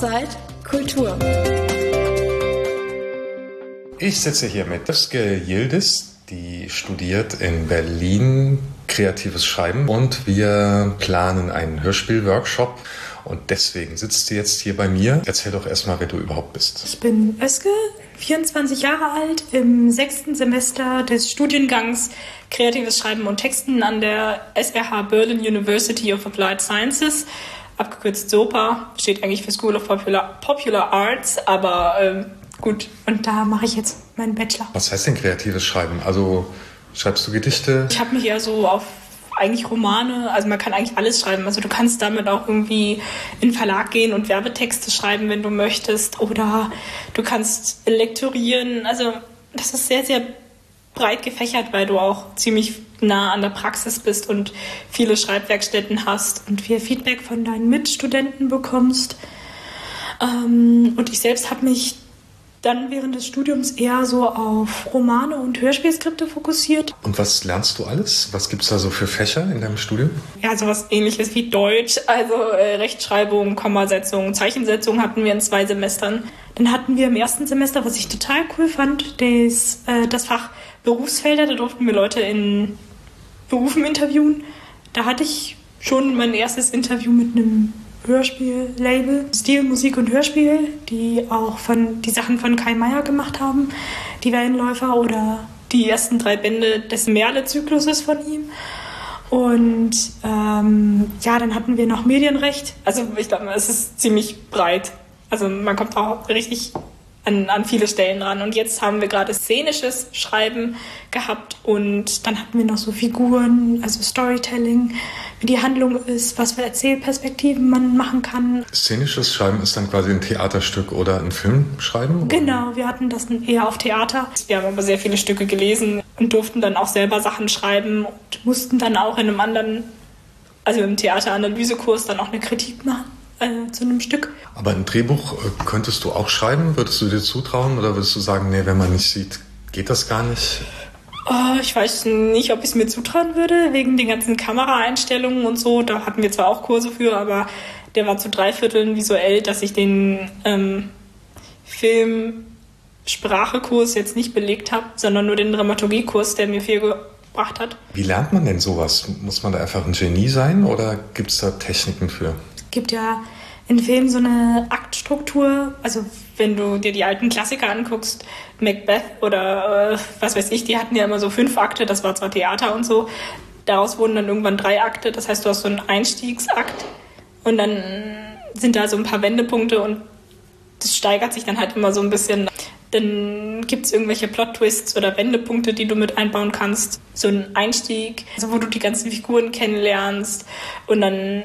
Offside Kultur. Ich sitze hier mit Özge Yildiz, die studiert in Berlin kreatives Schreiben und wir planen einen Hörspielworkshop und deswegen sitzt sie jetzt hier bei mir. Erzähl doch erstmal, wer du überhaupt bist. Ich bin Özge, 24 Jahre alt, im 6. Semester des Studiengangs Kreatives Schreiben und Texten an der SRH Berlin University of Applied Sciences, abgekürzt SOPA, steht eigentlich für School of Popular Arts, aber gut, und da mache ich jetzt meinen Bachelor. Was heißt denn kreatives Schreiben? Also schreibst du Gedichte? Ich habe mich eher so auf eigentlich Romane, also man kann eigentlich alles schreiben. Also du kannst damit auch irgendwie in den Verlag gehen und Werbetexte schreiben, wenn du möchtest. Oder du kannst lektorieren. Also das ist sehr, sehr breit gefächert, weil du auch ziemlich nah an der Praxis bist und viele Schreibwerkstätten hast und viel Feedback von deinen Mitstudenten bekommst. Und ich selbst habe mich dann während des Studiums eher so auf Romane und Hörspielskripte fokussiert. Und was lernst du alles? Was gibt es da so für Fächer in deinem Studium? Ja, sowas Ähnliches wie Deutsch, also Rechtschreibung, Kommasetzung, Zeichensetzung hatten wir in 2 Semestern. Dann hatten wir im 1. Semester, was ich total cool fand, das Fach Berufsfelder. Da durften wir Leute in Berufen interviewen. Da hatte ich schon mein erstes Interview mit einem Hörspiellabel, Stil, Musik und Hörspiel, die auch die Sachen von Kai Meier gemacht haben, die Wellenläufer oder die ersten 3 Bände des Merle-Zykluses von ihm. Und dann hatten wir noch Medienrecht. Also ich glaube, es ist ziemlich breit. Also man kommt auch richtig an viele Stellen ran. Und jetzt haben wir gerade szenisches Schreiben gehabt und dann hatten wir noch so Figuren, also Storytelling, wie die Handlung ist, was für Erzählperspektiven man machen kann. Szenisches Schreiben ist dann quasi ein Theaterstück oder ein Filmschreiben? Genau, wir hatten das dann eher auf Theater. Wir haben aber sehr viele Stücke gelesen und durften dann auch selber Sachen schreiben und mussten dann auch in einem anderen, also im Theateranalysekurs dann auch eine Kritik machen zu einem Stück. Aber ein Drehbuch könntest du auch schreiben? Würdest du dir zutrauen oder würdest du sagen, nee, wenn man nicht sieht, geht das gar nicht? Ich weiß nicht, ob ich es mir zutrauen würde, wegen den ganzen Kameraeinstellungen und so. Da hatten wir zwar auch Kurse für, aber der war zu 3/4 visuell, dass ich den Film-Sprache-Kurs jetzt nicht belegt habe, sondern nur den Dramaturgie-Kurs, der mir viel gebracht hat. Wie lernt man denn sowas? Muss man da einfach ein Genie sein oder gibt es da Techniken für? Es gibt ja in Filmen so eine Aktstruktur, also wenn du dir die alten Klassiker anguckst, Macbeth oder was weiß ich, die hatten ja immer so 5 Akte, das war zwar Theater und so, daraus wurden dann irgendwann 3 Akte, das heißt, du hast so einen Einstiegsakt und dann sind da so ein paar Wendepunkte und das steigert sich dann halt immer so ein bisschen. Dann gibt es irgendwelche Plot-Twists oder Wendepunkte, die du mit einbauen kannst. So ein Einstieg, also wo du die ganzen Figuren kennenlernst und dann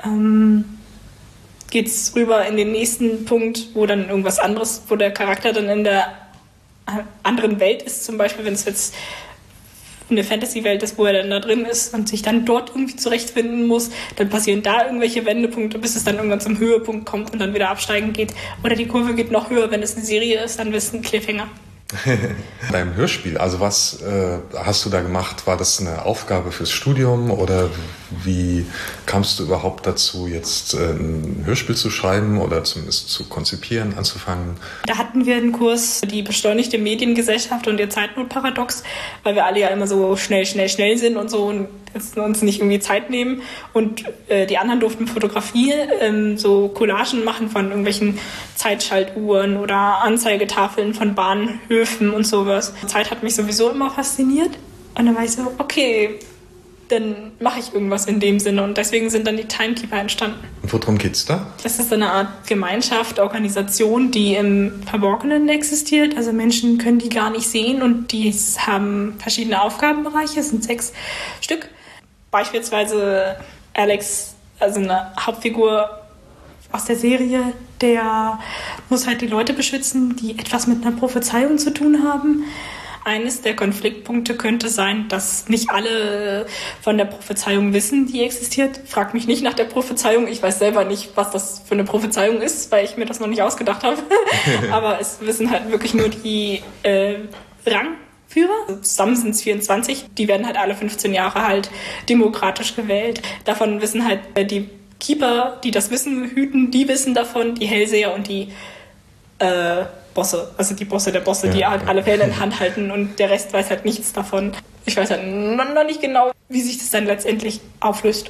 geht's rüber in den nächsten Punkt, wo dann irgendwas anderes, wo der Charakter dann in der anderen Welt ist, zum Beispiel, wenn es jetzt eine Fantasy-Welt ist, wo er dann da drin ist und sich dann dort irgendwie zurechtfinden muss, dann passieren da irgendwelche Wendepunkte, bis es dann irgendwann zum Höhepunkt kommt und dann wieder absteigen geht. Oder die Kurve geht noch höher, wenn es eine Serie ist, dann wird es ein Cliffhanger. Beim Hörspiel, also was hast du da gemacht? War das eine Aufgabe fürs Studium oder wie kamst du überhaupt dazu, jetzt ein Hörspiel zu schreiben oder zumindest zu konzipieren, anzufangen? Da hatten wir einen Kurs, die beschleunigte Mediengesellschaft und ihr Zeitnotparadox, weil wir alle ja immer so schnell sind und so und jetzt uns nicht irgendwie Zeit nehmen. Und die anderen durften Fotografie, so Collagen machen von irgendwelchen Zeitschaltuhren oder Anzeigetafeln von Bahnhöfen und sowas. Die Zeit hat mich sowieso immer fasziniert. Und dann war ich so, okay, dann mache ich irgendwas in dem Sinne. Und deswegen sind dann die Timekeeper entstanden. Und worum geht's da? Das ist eine Art Gemeinschaft, Organisation, die im Verborgenen existiert. Also Menschen können die gar nicht sehen und die haben verschiedene Aufgabenbereiche. Es sind 6 Stück. Beispielsweise Alex, also eine Hauptfigur aus der Serie, der muss halt die Leute beschützen, die etwas mit einer Prophezeiung zu tun haben. Eines der Konfliktpunkte könnte sein, dass nicht alle von der Prophezeiung wissen, die existiert. Frag mich nicht nach der Prophezeiung. Ich weiß selber nicht, was das für eine Prophezeiung ist, weil ich mir das noch nicht ausgedacht habe. Aber es wissen halt wirklich nur die Rangführer. Zusammen sind es 24. Die werden halt alle 15 Jahre halt demokratisch gewählt. Davon wissen halt die Keeper, die das Wissen hüten, die wissen davon, die Hellseher und die Bosse, also die Bosse der Bosse, die halt alle Fälle in Hand halten und der Rest weiß halt nichts davon. Ich weiß halt noch nicht genau, wie sich das dann letztendlich auflöst.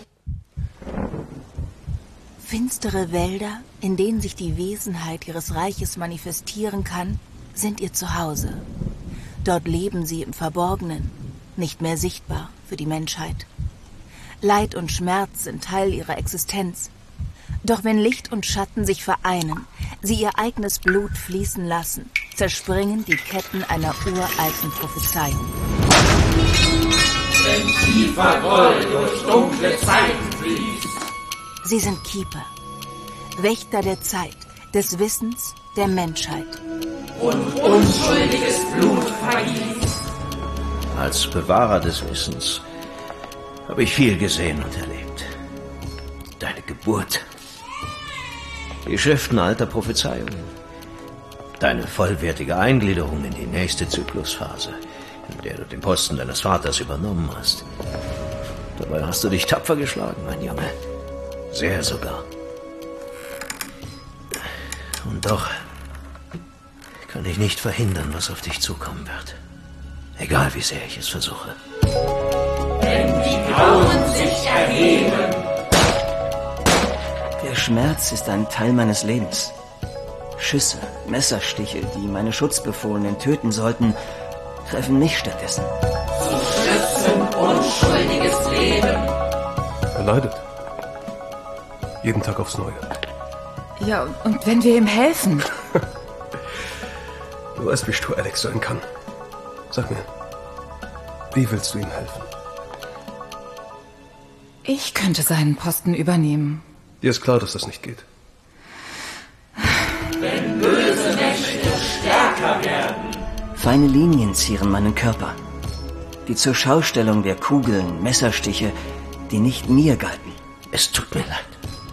Finstere Wälder, in denen sich die Wesenheit ihres Reiches manifestieren kann, sind ihr Zuhause. Dort leben sie im Verborgenen, nicht mehr sichtbar für die Menschheit. Leid und Schmerz sind Teil ihrer Existenz. Doch wenn Licht und Schatten sich vereinen, sie ihr eigenes Blut fließen lassen, zerspringen die Ketten einer uralten Prophezeiung. Wenn tiefer Groll durch dunkle Zeiten fließt. Sie sind Keeper, Wächter der Zeit, des Wissens, der Menschheit. Und unschuldiges Blut vergießt. Als Bewahrer des Wissens habe ich viel gesehen und erlebt. Deine Geburt, die Schriften alter Prophezeiungen, deine vollwertige Eingliederung in die nächste Zyklusphase, in der du den Posten deines Vaters übernommen hast. Dabei hast du dich tapfer geschlagen, mein Junge. Sehr sogar. Und doch kann ich nicht verhindern, was auf dich zukommen wird. Egal wie sehr ich es versuche. Wenn die Grauen sich erheben. Der Schmerz ist ein Teil meines Lebens. Schüsse, Messerstiche, die meine Schutzbefohlenen töten sollten, treffen mich stattdessen. Sie schützen unschuldiges Leben. Er leidet. Jeden Tag aufs Neue. Ja, und wenn wir ihm helfen? Du weißt, wie stur Alex sein kann. Sag mir, wie willst du ihm helfen? Ich könnte seinen Posten übernehmen. Dir ist klar, dass das nicht geht. Wenn böse Mächte stärker werden. Feine Linien zieren meinen Körper. Die Zurschaustellung der Kugeln, Messerstiche, die nicht mir galten. Es tut mir leid.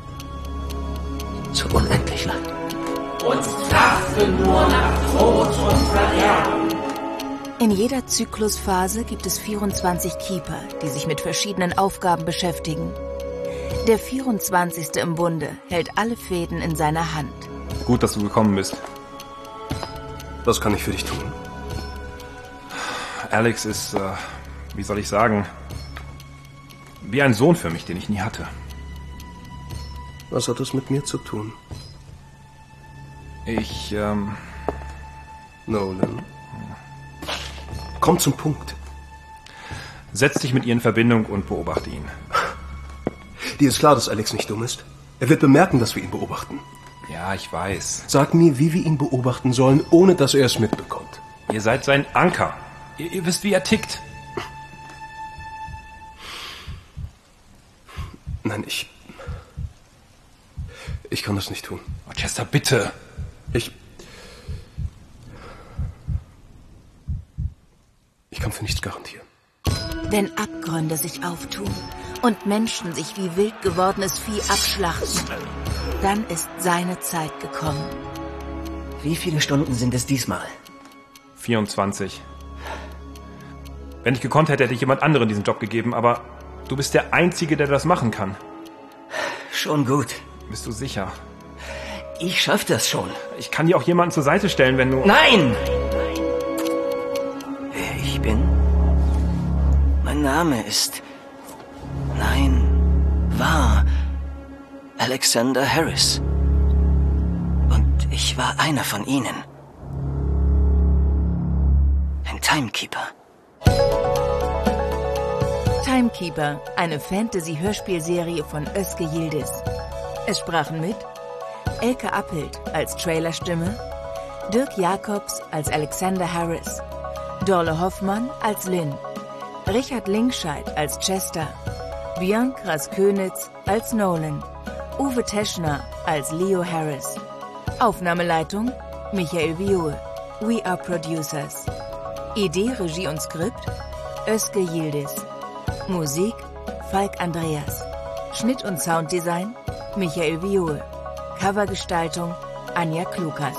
So unendlich leid. Uns trachten nur nach Tod und Verderben. In jeder Zyklusphase gibt es 24 Keeper, die sich mit verschiedenen Aufgaben beschäftigen. Der 24. im Bunde hält alle Fäden in seiner Hand. Gut, dass du gekommen bist. Was kann ich für dich tun? Alex ist, wie soll ich sagen, wie ein Sohn für mich, den ich nie hatte. Was hat das mit mir zu tun? Nolan. Komm zum Punkt. Setz dich mit ihr in Verbindung und beobachte ihn. Dir ist klar, dass Alex nicht dumm ist. Er wird bemerken, dass wir ihn beobachten. Ja, ich weiß. Sag mir, wie wir ihn beobachten sollen, ohne dass er es mitbekommt. Ihr seid sein Anker. Ihr wisst, wie er tickt. Nein, ich kann das nicht tun. Oh, Chester, bitte. Ich kann für nichts garantieren. Wenn Abgründe sich auftun und Menschen sich wie wild gewordenes Vieh abschlachten, dann ist seine Zeit gekommen. Wie viele Stunden sind es diesmal? 24. Wenn ich gekonnt hätte, hätte ich jemand anderen diesen Job gegeben, aber du bist der Einzige, der das machen kann. Schon gut. Bist du sicher? Ich schaff das schon. Ich kann dir auch jemanden zur Seite stellen, wenn du... Nein! Wer ich bin? Mein Name ist... war Alexander Harris. Und ich war einer von ihnen. Ein Timekeeper. Timekeeper, eine Fantasy-Hörspielserie von Özge Yildiz. Es sprachen mit Elke Appelt als Trailerstimme, Dirk Jacobs als Alexander Harris, Dorle Hoffmann als Lynn, Richard Linkscheid als Chester, Björn Kraskönitz als Nolan, Uwe Teschner als Leo Harris. Aufnahmeleitung Michael Viol. We are Producers. Idee, Regie und Skript Özge Yildiz. Musik Falk Andreas. Schnitt und Sounddesign Michael Viol. Covergestaltung Anja Klukas.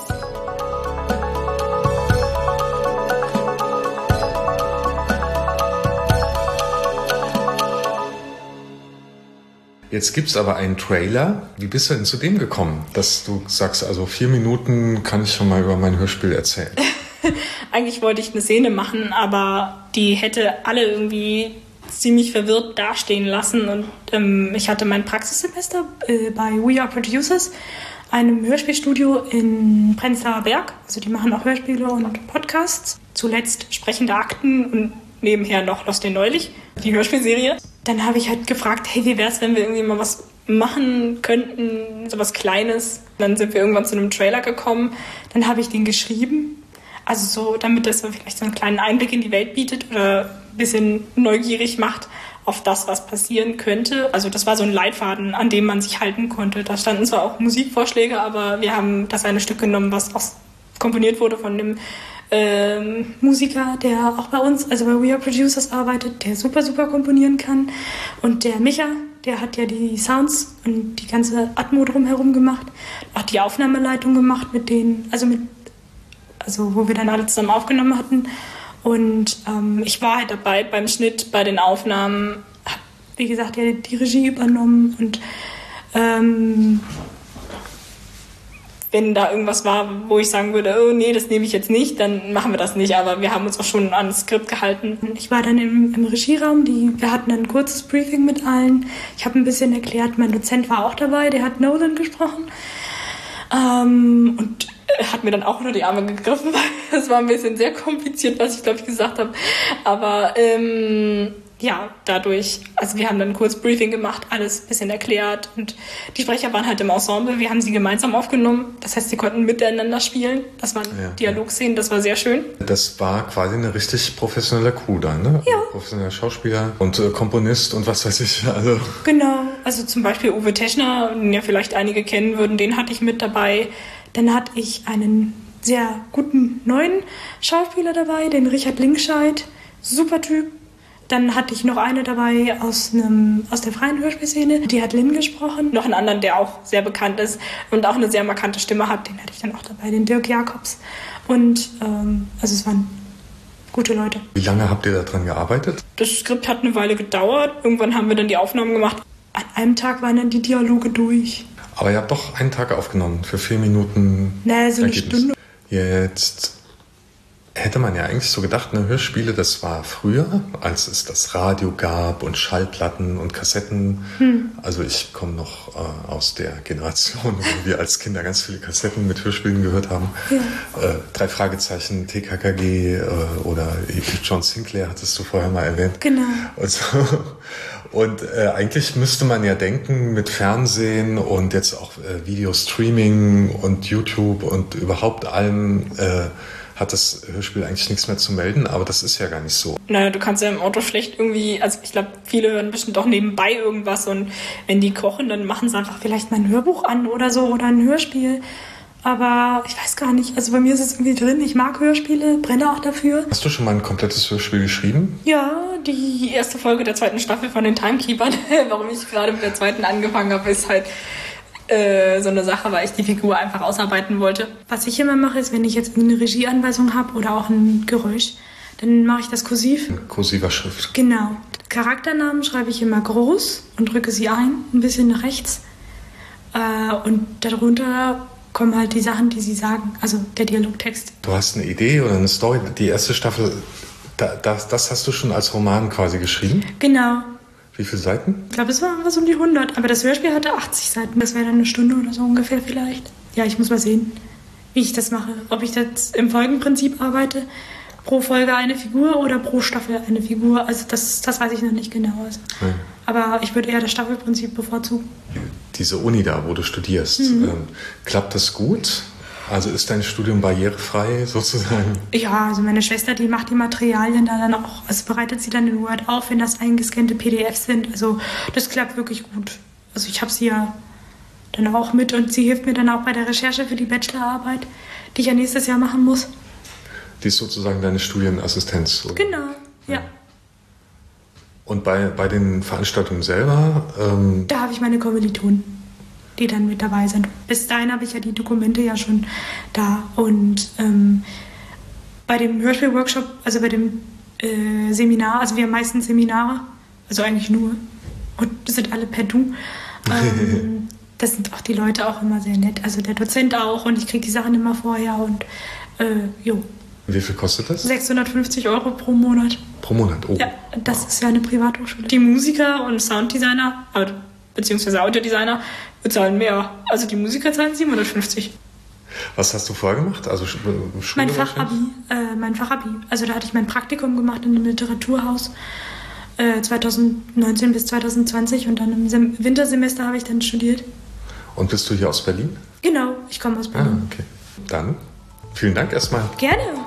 Jetzt gibt es aber einen Trailer. Wie bist du denn zu dem gekommen, dass du sagst, also 4 Minuten kann ich schon mal über mein Hörspiel erzählen? Eigentlich wollte ich eine Szene machen, aber die hätte alle irgendwie ziemlich verwirrt dastehen lassen. Und ich hatte mein Praxissemester bei We Are Producers, einem Hörspielstudio in Prenzlauer Berg. Also die machen auch Hörspiele und Podcasts. Zuletzt sprechende Akten und nebenher noch Lost in Neulich, die Hörspielserie. Dann habe ich halt gefragt, hey, wie wär's, wenn wir irgendwie mal was machen könnten, so was Kleines. Dann sind wir irgendwann zu einem Trailer gekommen. Dann habe ich den geschrieben. Also so, damit das so vielleicht so einen kleinen Einblick in die Welt bietet oder ein bisschen neugierig macht auf das, was passieren könnte. Also das war so ein Leitfaden, an dem man sich halten konnte. Da standen zwar auch Musikvorschläge, aber wir haben das eine Stück genommen, was auch komponiert wurde von dem Musiker, der auch bei uns, also bei We Are Producers arbeitet, der super, super komponieren kann. Und der Micha, der hat ja die Sounds und die ganze Atmo drumherum gemacht, auch die Aufnahmeleitung gemacht mit denen, also wo wir dann alle zusammen aufgenommen hatten. Und ich war halt dabei beim Schnitt, bei den Aufnahmen, habe, wie gesagt, ja, die Regie übernommen und wenn da irgendwas war, wo ich sagen würde, oh nee, das nehme ich jetzt nicht, dann machen wir das nicht. Aber wir haben uns auch schon an das Skript gehalten. Ich war dann im Regieraum, wir hatten ein kurzes Briefing mit allen. Ich habe ein bisschen erklärt, mein Dozent war auch dabei, der hat Nolan gesprochen. Und hat mir dann auch unter die Arme gegriffen, weil es war ein bisschen sehr kompliziert, was ich glaube ich gesagt habe. Aber ja, dadurch, also wir haben dann kurz Briefing gemacht, alles ein bisschen erklärt und die Sprecher waren halt im Ensemble, wir haben sie gemeinsam aufgenommen, das heißt, sie konnten miteinander spielen, das waren Dialogszenen, das war sehr schön. Das war quasi eine richtig professionelle Crew da, ne? Ja. Professioneller Schauspieler und Komponist und was weiß ich, also. Genau, also zum Beispiel Uwe Teschner, den ja vielleicht einige kennen würden, den hatte ich mit dabei. Dann hatte ich einen sehr guten neuen Schauspieler dabei, den Richard Linkscheid, super Typ. Dann hatte ich noch eine dabei aus der freien Hörspielszene, die hat Lynn gesprochen. Noch einen anderen, der auch sehr bekannt ist und auch eine sehr markante Stimme hat, den hatte ich dann auch dabei, den Dirk Jacobs. Und also es waren gute Leute. Wie lange habt ihr daran gearbeitet? Das Skript hat eine Weile gedauert. Irgendwann haben wir dann die Aufnahmen gemacht. An einem Tag waren dann die Dialoge durch. Aber ihr habt doch einen Tag aufgenommen für 4 Minuten. Naja, so eine Stunde. Jetzt hätte man ja eigentlich so gedacht, ne, Hörspiele, das war früher, als es das Radio gab und Schallplatten und Kassetten. Also ich komme noch aus der Generation, wo wir als Kinder ganz viele Kassetten mit Hörspielen gehört haben. Ja. 3 Fragezeichen, TKKG oder John Sinclair hattest du vorher mal erwähnt. Genau. Und eigentlich müsste man ja denken, mit Fernsehen und jetzt auch Videostreaming und YouTube und überhaupt allem hat das Hörspiel eigentlich nichts mehr zu melden, aber das ist ja gar nicht so. Naja, du kannst ja im Auto schlecht irgendwie, also ich glaube, viele hören bestimmt doch nebenbei irgendwas und wenn die kochen, dann machen sie einfach vielleicht mal ein Hörbuch an oder so oder ein Hörspiel. Aber ich weiß gar nicht, also bei mir ist es irgendwie drin, ich mag Hörspiele, brenne auch dafür. Hast du schon mal ein komplettes Hörspiel geschrieben? Ja, die erste Folge der 2. Staffel von den Timekeepern, warum ich gerade mit der 2. angefangen habe, ist halt so eine Sache, weil ich die Figur einfach ausarbeiten wollte. Was ich immer mache, ist, wenn ich jetzt eine Regieanweisung habe oder auch ein Geräusch, dann mache ich das kursiv. In kursiver Schrift. Genau. Charakternamen schreibe ich immer groß und drücke sie ein bisschen nach rechts. Und darunter kommen halt die Sachen, die sie sagen, also der Dialogtext. Du hast eine Idee oder eine Story, die erste Staffel, das hast du schon als Roman quasi geschrieben? Genau. Wie viele Seiten? Ich glaube, es waren was um die 100, aber das Hörspiel hatte 80 Seiten. Das wäre dann eine Stunde oder so ungefähr vielleicht. Ja, ich muss mal sehen, wie ich das mache. Ob ich das im Folgenprinzip arbeite, pro Folge eine Figur oder pro Staffel eine Figur. Also das weiß ich noch nicht genau. Also. Ja. Aber ich würde eher das Staffelprinzip bevorzugen. Diese Uni da, wo du studierst, klappt das gut? Also ist dein Studium barrierefrei sozusagen? Ja, also meine Schwester, die macht die Materialien da dann auch, also bereitet sie dann in Word auf, wenn das eingescannte PDFs sind. Also das klappt wirklich gut. Also ich habe sie ja dann auch mit und sie hilft mir dann auch bei der Recherche für die Bachelorarbeit, die ich ja nächstes Jahr machen muss. Die ist sozusagen deine Studienassistenz? Oder? Genau, ja. Und bei den Veranstaltungen selber? Da habe ich meine Kommilitonen, die dann mit dabei sind. Bis dahin habe ich ja die Dokumente ja schon da. Und bei dem Hörspiel-Workshop, also bei dem Seminar, also wir haben meistens Seminare, also eigentlich nur, und sind alle per Du. Das sind auch die Leute auch immer sehr nett. Also der Dozent auch und ich kriege die Sachen immer vorher und jo. Wie viel kostet das? 650 € pro Monat. Pro Monat, oh. Ja, das ist ja eine Privathochschule. Die Musiker und Sounddesigner, beziehungsweise Audiodesigner, bezahlen mehr. Also die Musiker zahlen 750. Was hast du vorher gemacht? Also Schule mein Fachabi. Also da hatte ich mein Praktikum gemacht in einem Literaturhaus 2019 bis 2020 und dann im Wintersemester habe ich dann studiert. Und bist du hier aus Berlin? Genau, ich komme aus Berlin. Okay. Dann vielen Dank erstmal. Gerne.